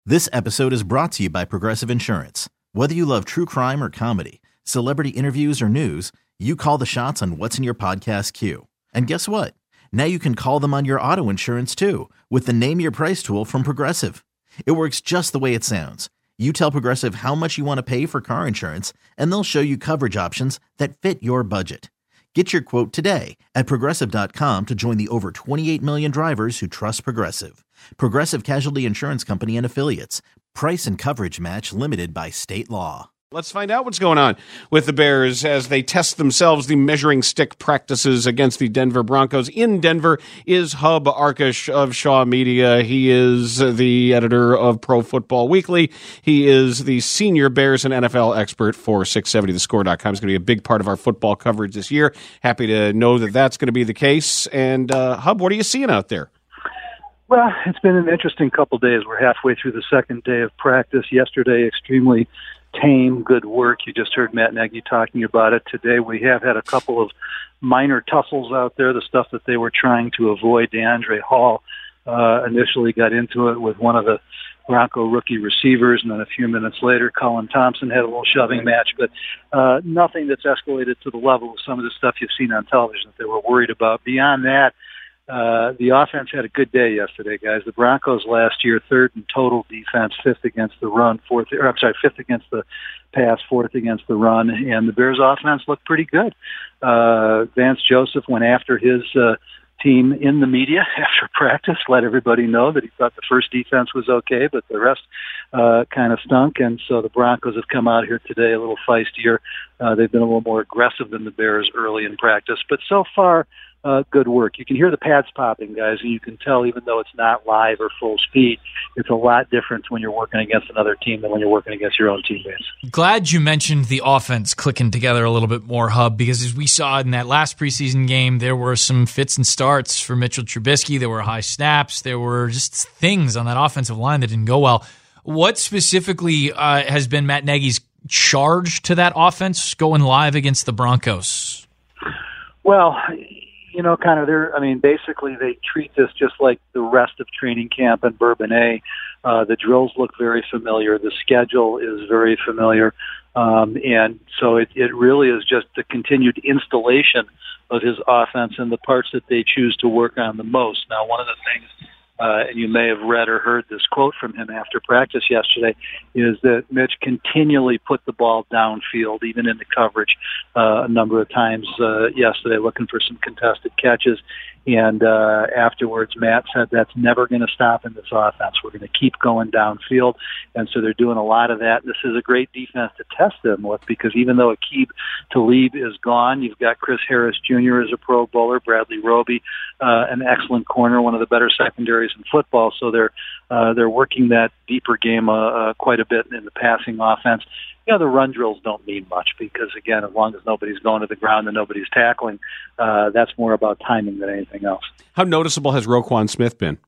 This episode is brought to you by Progressive Insurance. Whether you love true crime or comedy, celebrity interviews or news, you call the shots on what's in your podcast queue. And guess what? Now you can call them on your auto insurance too with the Name Your Price tool from Progressive. It works just the way it sounds. You tell Progressive how much you want to pay for car insurance, and they'll show you coverage options that fit your budget. Get your quote today at Progressive.com to join the over 28 million drivers who trust Progressive. Progressive Casualty Insurance Company and Affiliates. Price and coverage match limited by state law. Let's find out what's going on with the Bears as they test themselves. The measuring stick practices against the Denver Broncos. In Denver is Hub Arkush of Shaw Media. He is the editor of Pro Football Weekly. He is the senior Bears and NFL expert for 670thescore.com. He's going to be a big part of our football coverage this year. Happy to know that that's going to be the case. And Hub, what are you seeing out there? Well, it's been an interesting couple of days. We're halfway through the second day of practice. Yesterday, extremely tame, good work. You just heard Matt Nagy talking about it. Today, we have had a couple of minor tussles out there, the stuff that they were trying to avoid. DeAndre Hall initially got into it with one of the Bronco rookie receivers, and then a few minutes later, Colin Thompson had a little shoving match, but nothing that's escalated to the level of some of the stuff you've seen on television that they were worried about. Beyond that, the offense had a good day yesterday, guys. The Broncos last year, third in total defense, fifth against the pass, fourth against the run, and the Bears offense looked pretty good. Vance Joseph went after his team in the media after practice, let everybody know that he thought the first defense was okay, but the rest kind of stunk, and so the Broncos have come out here today a little feistier. They've been a little more aggressive than the Bears early in practice, but so far, good work. You can hear the pads popping, guys, and you can tell even though it's not live or full speed, it's a lot different when you're working against another team than when you're working against your own teammates. Glad you mentioned the offense clicking together a little bit more, Hub, because as we saw in that last preseason game, there were some fits and starts for Mitchell Trubisky. There were high snaps. There were just things on that offensive line that didn't go well. What specifically has been Matt Nagy's charge to that offense going live against the Broncos? Well, basically they treat this just like the rest of training camp in Bourbonnais. The drills look very familiar. The schedule is very familiar. And so it really is just the continued installation of his offense and the parts that they choose to work on the most. Now, one of the things, and you may have read or heard this quote from him after practice yesterday, is that Mitch continually put the ball downfield, even in the coverage, a number of times yesterday, looking for some contested catches. And afterwards, Matt said that's never going to stop in this offense. We're going to keep going downfield. And so they're doing a lot of that. This is a great defense to test them with, because even though Aqib Talib is gone, you've got Chris Harris Jr. as a Pro Bowler, Bradley Roby, an excellent corner, one of the better secondaries in football. So they're working that deeper game quite a bit in the passing offense. The run drills don't mean much because, again, as long as nobody's going to the ground and nobody's tackling, that's more about timing than anything else. How noticeable has Roquan Smith been?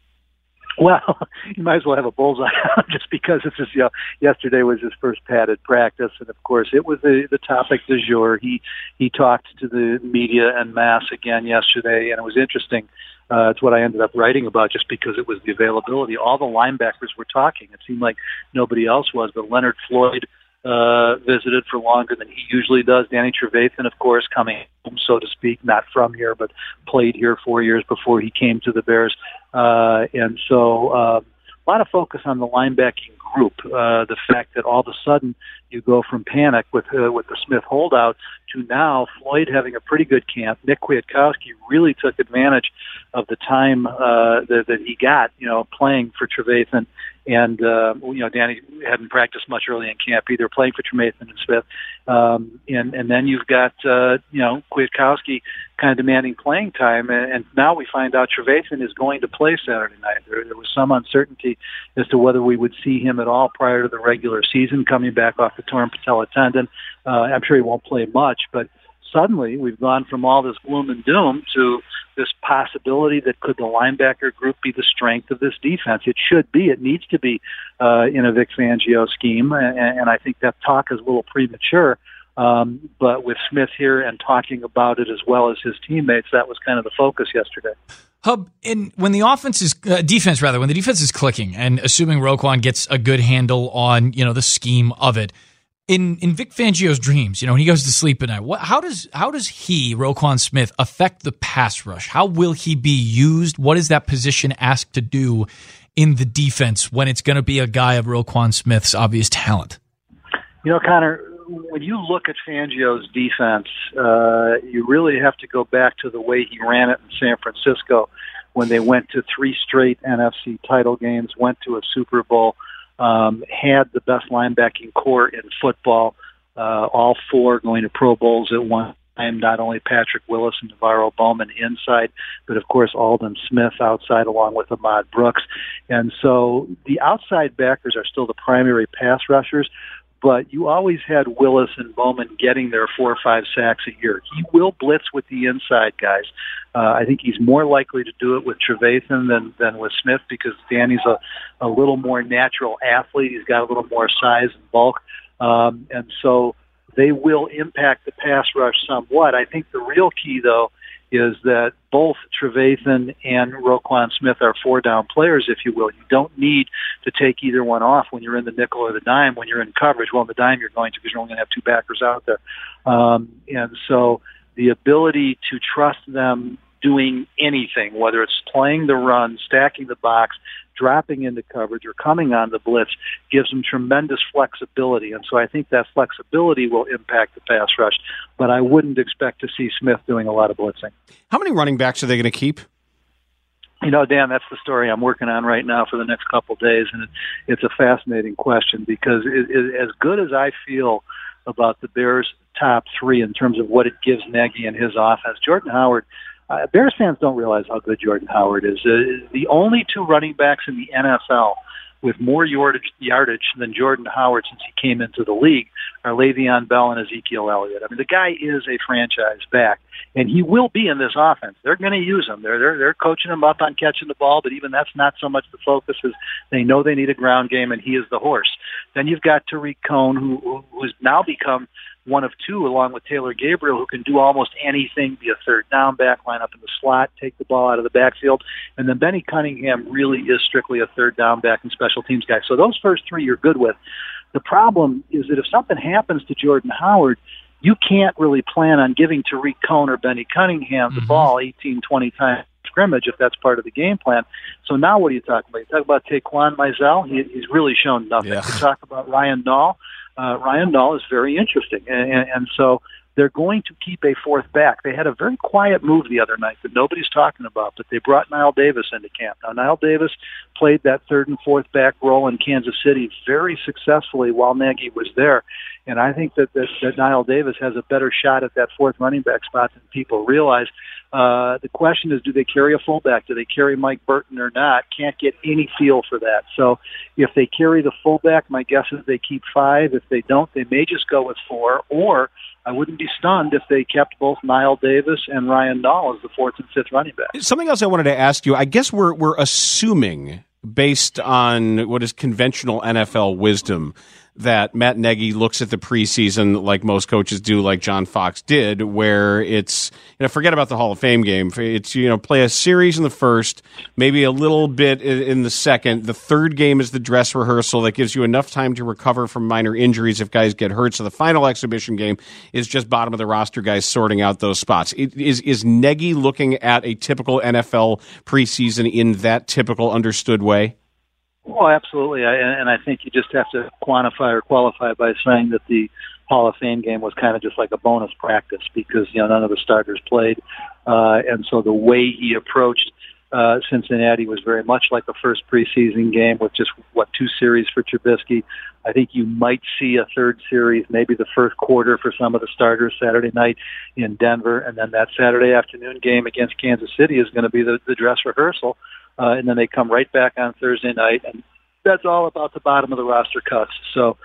Well, you might as well have a bullseye on just because it's just, yesterday was his first padded practice, and of course it was the topic du jour. He talked to the media en masse again yesterday, and it was interesting. It's what I ended up writing about just because it was the availability. All the linebackers were talking. It seemed like nobody else was, but Leonard Floyd visited for longer than he usually does. Danny Trevathan, of course, coming home, so to speak, not from here, but played here 4 years before he came to the Bears. And so a lot of focus on the linebacking group. The fact that all of a sudden you go from panic with the Smith holdout to now Floyd having a pretty good camp. Nick Kwiatkowski really took advantage of the time that he got, playing for Trevathan. And, Danny hadn't practiced much early in camp either, playing for Trevathan and Smith. And then you've got, Kwiatkowski kind of demanding playing time. And now we find out Trevathan is going to play Saturday night. There was some uncertainty as to whether we would see him at all prior to the regular season, coming back off the torn patella tendon. I'm sure he won't play much, but suddenly we've gone from all this gloom and doom to this possibility that could the linebacker group be the strength of this defense. It should be. It needs to be in a Vic Fangio scheme, and I think that talk is a little premature. But with Smith here and talking about it as well as his teammates, that was kind of the focus yesterday. Hub, when the defense is clicking, and assuming Roquan gets a good handle on the scheme of it, in Vic Fangio's dreams, when he goes to sleep at night, how does Roquan Smith affect the pass rush? How will he be used? What is that position asked to do in the defense when it's going to be a guy of Roquan Smith's obvious talent? Connor, when you look at Fangio's defense, you really have to go back to the way he ran it in San Francisco when they went to 3 straight NFC title games, went to a Super Bowl, had the best linebacking core in football, all 4 going to Pro Bowls at one time, not only Patrick Willis and Navarro Bowman inside, but of course Aldon Smith outside along with Ahmad Brooks. And so the outside backers are still the primary pass rushers, but you always had Willis and Bowman getting their 4 or 5 sacks a year. He will blitz with the inside guys. I think he's more likely to do it with Trevathan than with Smith because Danny's a little more natural athlete. He's got a little more size and bulk. And so they will impact the pass rush somewhat. I think the real key, though, is that both Trevathan and Roquan Smith are 4-down players, if you will. You don't need to take either one off when you're in the nickel or the dime. When you're in coverage, well, in the dime you're going to because you're only going to have 2 backers out there. And so the ability to trust them doing anything, whether it's playing the run, stacking the box, dropping into coverage, or coming on the blitz, gives them tremendous flexibility. And so I think that flexibility will impact the pass rush, but I wouldn't expect to see Smith doing a lot of blitzing. How many running backs are they going to keep? Dan, that's the story I'm working on right now for the next couple of days, and it's a fascinating question because as good as I feel about the Bears' top 3 in terms of what it gives Nagy and his offense, Jordan Howard, Bears fans don't realize how good Jordan Howard is. The only 2 running backs in the NFL with more yardage than Jordan Howard since he came into the league are Le'Veon Bell and Ezekiel Elliott. I mean, the guy is a franchise back, and he will be in this offense. They're going to use him. They're coaching him up on catching the ball, but even that's not so much the focus as they know they need a ground game, and he is the horse. Then you've got Tariq Cohen, who's now become one of 2, along with Taylor Gabriel, who can do almost anything, be a 3rd down back, line up in the slot, take the ball out of the backfield. And then Benny Cunningham really is strictly a 3rd down back and special teams guy. So those first 3 you're good with. The problem is that if something happens to Jordan Howard, you can't really plan on giving Tariq Cohen or Benny Cunningham the ball 18, 20 times scrimmage if that's part of the game plan. So now what are you talking about? You talk about Taquan Mizell. He's really shown nothing. Yeah. You talk about Ryan Nall. Ryan Nall is very interesting. And so they're going to keep a 4th back. They had a very quiet move the other night that nobody's talking about, but they brought Niall Davis into camp. Now, Niall Davis played that 3rd and 4th back role in Kansas City very successfully while Nagy was there. And I think that Niall Davis has a better shot at that 4th running back spot than people realize. The question is, do they carry a fullback? Do they carry Mike Burton or not? Can't get any feel for that. So if they carry the fullback, my guess is they keep 5. If they don't, they may just go with 4. Or I wouldn't be stunned if they kept both Niall Davis and Ryan Nall as the 4th and 5th running back. Something else I wanted to ask you. I guess we're assuming, based on what is conventional NFL wisdom, that Matt Nagy looks at the preseason like most coaches do, like John Fox did, where it's, forget about the Hall of Fame game. It's, play a series in the first, maybe a little bit in the second. The 3rd game is the dress rehearsal that gives you enough time to recover from minor injuries if guys get hurt. So the final exhibition game is just bottom of the roster guys sorting out those spots. Is Nagy looking at a typical NFL preseason in that typical understood way? Well, absolutely, and I think you just have to quantify or qualify by saying that the Hall of Fame game was kind of just like a bonus practice because none of the starters played, and so the way he approached Cincinnati was very much like the first preseason game with just 2 series for Trubisky. I think you might see a 3rd series, maybe the first quarter for some of the starters Saturday night in Denver, and then that Saturday afternoon game against Kansas City is going to be the dress rehearsal. And then they come right back on Thursday night, and that's all about the bottom of the roster cuts. So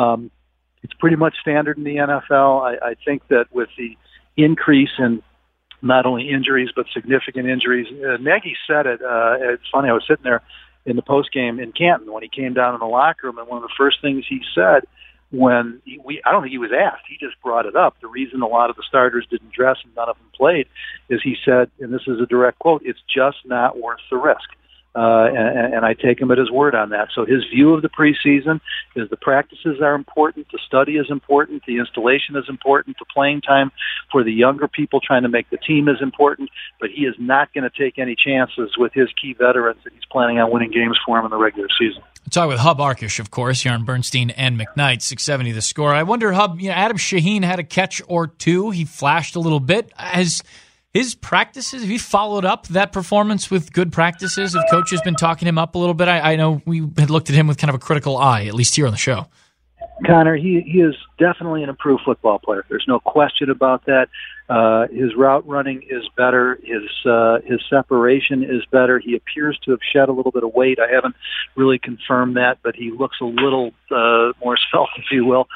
it's pretty much standard in the NFL. I think that with the increase in not only injuries but significant injuries, Nagy said it. It's funny, I was sitting there in the postgame in Canton when he came down in the locker room, and one of the first things he said when I don't think he was asked. He just brought it up. The reason a lot of the starters didn't dress and none of them played is he said, and this is a direct quote, "It's just not worth the risk." And I take him at his word on that. So his view of the preseason is the practices are important, the study is important, the installation is important, the playing time for the younger people trying to make the team is important, but he is not going to take any chances with his key veterans that he's planning on winning games for him in the regular season. We'll talk with Hub Arkush, of course, here on Bernstein and McKnight, 670 The Score. I wonder, Hub, Adam Shaheen had a catch or two. He flashed a little bit. Has his practices, have you followed up that performance with good practices? Have coaches been talking him up a little bit? I know we had looked at him with kind of a critical eye, at least here on the show. Connor, he is definitely an improved football player. There's no question about that. His route running is better. His separation is better. He appears to have shed a little bit of weight. I haven't really confirmed that, but he looks a little more svelte, if you will.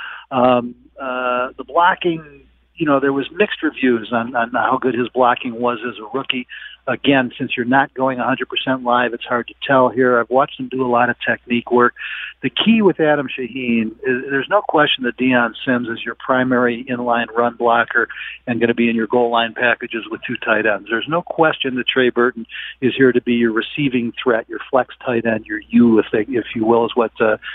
The blocking, there was mixed reviews on how good his blocking was as a rookie. Again, since you're not going 100% live, it's hard to tell here. I've watched him do a lot of technique work. The key with Adam Shaheen is there's no question that Deion Sims is your primary inline run blocker and going to be in your goal line packages with two tight ends. There's no question that Trey Burton is here to be your receiving threat, your flex tight end, your U, if you will, is what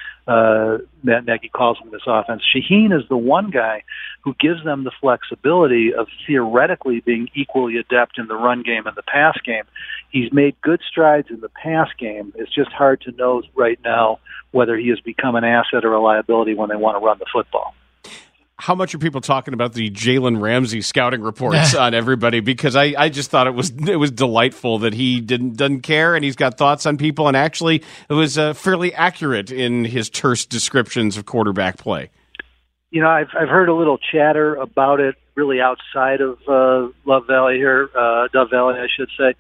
Matt Nagy calls him in this offense. Shaheen is the one guy who gives them the flexibility of theoretically being equally adept in the run game and the pass game. He's made good strides in the pass game. It's just hard to know right now whether he has become an asset or a liability when they want to run the football. How much are people talking about the Jalen Ramsey scouting reports on everybody? Because I just thought it was delightful that he doesn't care and he's got thoughts on people, and actually it was fairly accurate in his terse descriptions of quarterback play. I've heard a little chatter about it really outside of Dove Valley, I should say.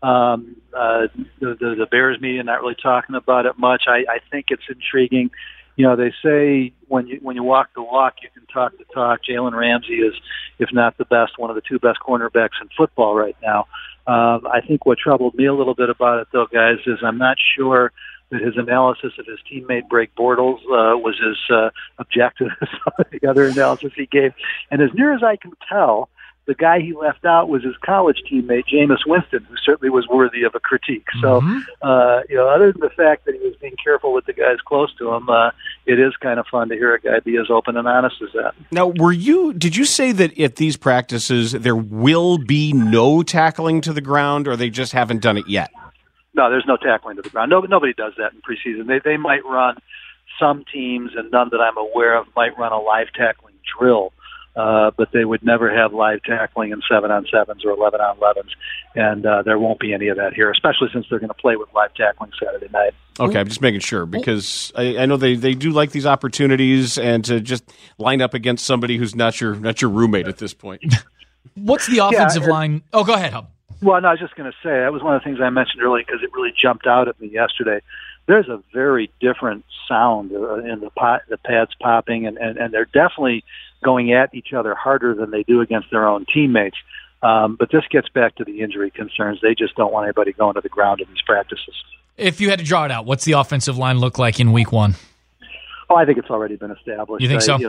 The Bears media not really talking about it much. I think it's intriguing. They say when you walk the walk, you can talk the talk. Jalen Ramsey is, if not the best, one of the two best cornerbacks in football right now. I think what troubled me a little bit about it, though, guys, is I'm not sure that his analysis of his teammate Blake Bortles was as objective as some of the other analysis he gave. And as near as I can tell, the guy he left out was his college teammate, Jameis Winston, who certainly was worthy of a critique. So, other than the fact that he was being careful with the guys close to him, it is kind of fun to hear a guy be as open and honest as that. Now, did you say that at these practices there will be no tackling to the ground, or they just haven't done it yet? No, there's no tackling to the ground. Nobody does that in preseason. They might run, some teams, and none that I'm aware of, might run a live tackling drill. But they would never have live tackling in 7-on-7s or 11-on-11s, and there won't be any of that here, especially since they're going to play with live tackling Saturday night. Okay, I'm just making sure, because I know they do like these opportunities and to just line up against somebody who's not your roommate at this point. What's the offensive line? Oh, go ahead, Hub. Well, no, I was just going to say, that was one of the things I mentioned earlier because it really jumped out at me yesterday. There's a very different sound in the pads popping, and they're definitely going at each other harder than they do against their own teammates. But this gets back to the injury concerns. They just don't want anybody going to the ground in these practices. If you had to draw it out, what's the offensive line look like in week one? Oh, I think it's already been established. You think so?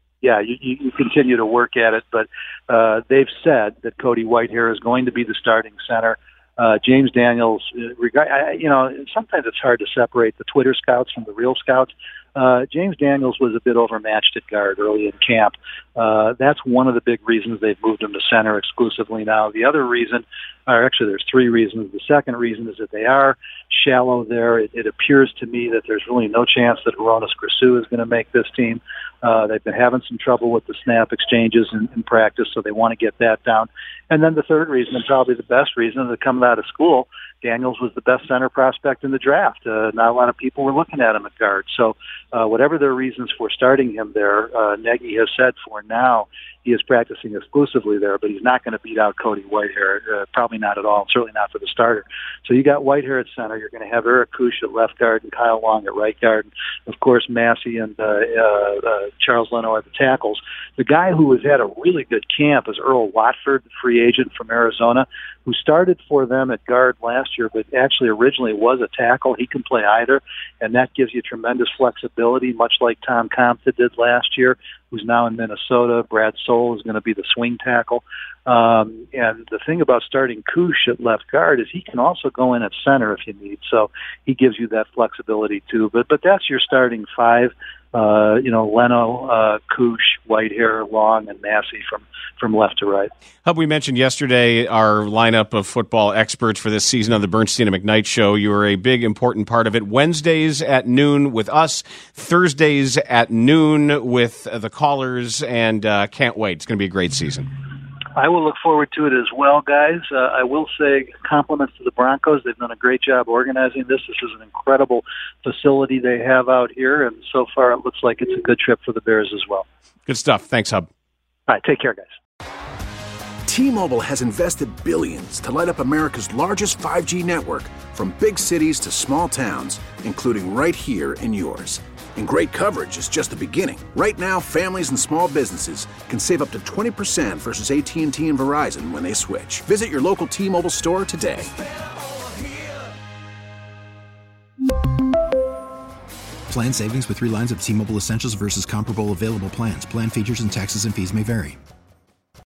You continue to work at it, but they've said that Cody Whitehair is going to be the starting center. James Daniels, sometimes it's hard to separate the Twitter scouts from the real scouts. James Daniels was a bit overmatched at guard early in camp. That's one of the big reasons they've moved him to center exclusively now. The other reason, or actually there's three reasons. The second reason is that they are shallow there. It appears to me that there's really no chance that Hronis Grasu is going to make this team. They've been having some trouble with the snap exchanges in practice, so they want to get that down. And then the third reason, and probably the best reason, is that coming out of school, Daniels was the best center prospect in the draft. Not a lot of people were looking at him at guard. So whatever their reasons for starting him there, Nagy has said for now he is practicing exclusively there, but he's not going to beat out Cody Whitehair, probably not at all, certainly not for the starter. So you got Whitehair at center. You're going to have Eric Kusch at left guard and Kyle Long at right guard. Of course, Massey and Charles Leno are the tackles. The guy who has had a really good camp is Earl Watford, the free agent from Arizona, who started for them at guard last year, but actually originally was a tackle. He can play either, and that gives you tremendous flexibility, much like Tom Compton did last year, who's now in Minnesota. Brad Soule is going to be the swing tackle. And the thing about starting Kusch at left guard is he can also go in at center if you need. So he gives you that flexibility too. But that's your starting five. Leno, Kusch, Whitehair, Long, and Massey from left to right. Hub, we mentioned yesterday our lineup of football experts for this season on the Bernstein and McKnight Show. You were a big, important part of it. Wednesdays at noon with us, Thursdays at noon with the callers, and can't wait. It's going to be a great season. I will look forward to it as well, guys. I will say compliments to the Broncos. They've done a great job organizing this. This is an incredible facility they have out here, and so far it looks like it's a good trip for the Bears as well. Good stuff. Thanks, Hub. All right, take care, guys. T-Mobile has invested billions to light up America's largest 5G network, from big cities to small towns, including right here in yours. And great coverage is just the beginning. Right now, families and small businesses can save up to 20% versus AT&T and Verizon when they switch. Visit your local T-Mobile store today. Plan savings with 3 lines of T-Mobile Essentials versus comparable available plans. Plan features and taxes and fees may vary.